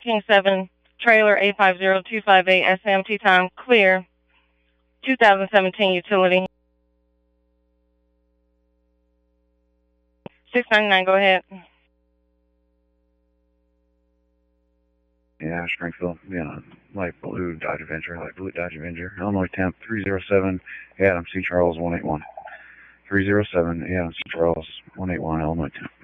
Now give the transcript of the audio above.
187, trailer 850258, SMT time, clear, 2017 utility. 699, go ahead. Yeah, Springfield, light blue Dodge Avenger, Illinois temp 307, Adam C. Charles 181. 307, Adam C. Charles 181, Illinois temp.